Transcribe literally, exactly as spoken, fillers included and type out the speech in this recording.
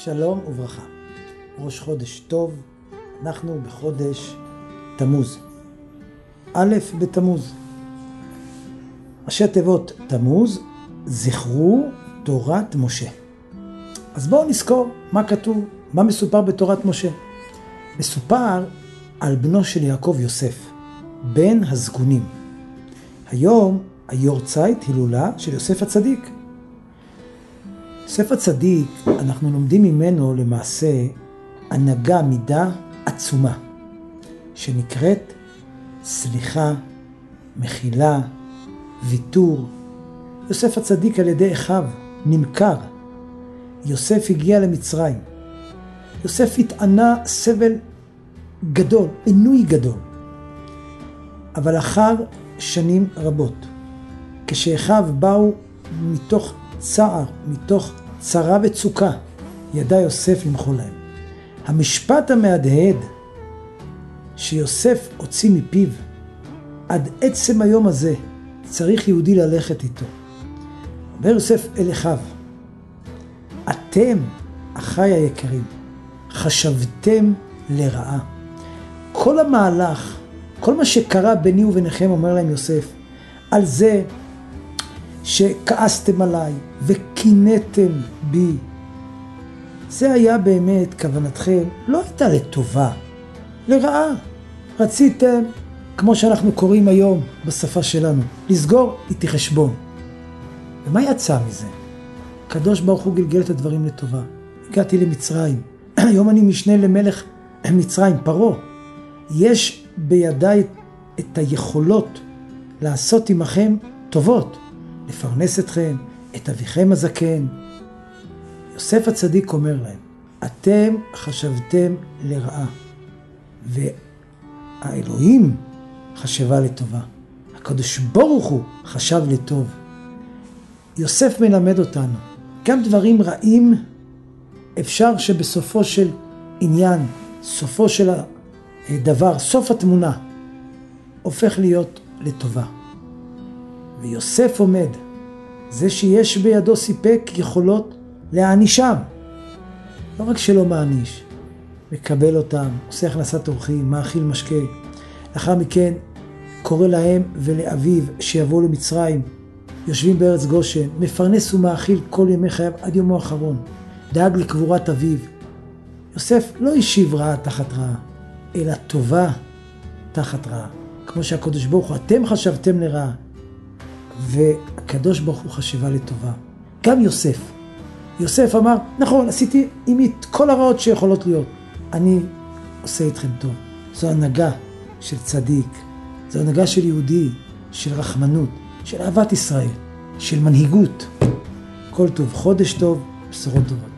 שלום וברכה. ראש חודש טוב, אנחנו בחודש תמוז. א' בתמוז. ראשי תיבות תמוז, זכרו תורת משה. אז בואו נזכור מה כתוב, מה מסופר בתורת משה. מסופר על בנו של יעקב יוסף, בן הזקונים. היום היורצייט הילולה של יוסף הצדיק. יוסף הצדיק, אנחנו לומדים ממנו למעשה הנהגה מידה עצומה, שנקראת סליחה, מחילה, ויתור. יוסף הצדיק על ידי אחיו נמכר. יוסף הגיע למצרים. יוסף התענה סבל גדול, עינוי גדול. אבל אחר שנים רבות, כשאחיו באו מתוך צער, מתוך צרה וצוקה, ידע יוסף למחול להם. המשפט המהדהד שיוסף הוציא מפיו, עד עצם היום הזה צריך יהודי ללכת איתו. אומר יוסף אל אחיו, אתם, אחי היקרים, חשבתם לרעה. כל המהלך, כל מה שקרה ביני וביניכם, אומר להם יוסף, על זה שכעסתם עליי וקינאתם בי, זה היה באמת כוונתכם, לא הייתה לטובה, לרעה. רציתם, כמו שאנחנו קוראים היום בשפה שלנו, לסגור איתי חשבון. ומה יצא מזה? הקדוש ברוך הוא גלגל את הדברים לטובה. הגעתי למצרים, היום אני משנה למלך מצרים, פרעה. יש בידיי את היכולות לעשות עמכם טובות, לפרנס אתכם, את אביכם הזקן. יוסף הצדיק אומר להם, אתם חשבתם לרעה, והאלוהים חשבה לטובה. הקדוש ברוך הוא חשב לטוב. יוסף מלמד אותנו, גם דברים רעים אפשר שבסופו של עניין, סופו של הדבר, סוף התמונה, הופך להיות לטובה. ויוסף עומד, זה שיש בידו סיפק יכולות להענישם. לא רק שלא מעניש, מקבל אותם, עושה הכנסת אורחים, מאכיל משקה. לאחר מכן קורא להם ולאביו שיבואו למצרים, יושבים בארץ גושן, מפרנס ומאכיל כל ימי חייו עד יומו האחרון. דאג לקבורת אביו. יוסף לא השיב רעה תחת רעה, אלא טובה תחת רעה. כמו שהקדוש ברוך הוא, אתם חשבתם לרעה, והקדוש ברוך הוא חשבה לטובה. גם יוסף. יוסף אמר, נכון, עשיתי עמי את כל הרעות שיכולות להיות. אני עושה איתכם טוב. זו הנהגה של צדיק, זו הנהגה של יהודי, של רחמנות, של אהבת ישראל, של מנהיגות. כל טוב, חודש טוב, בשורות טובות.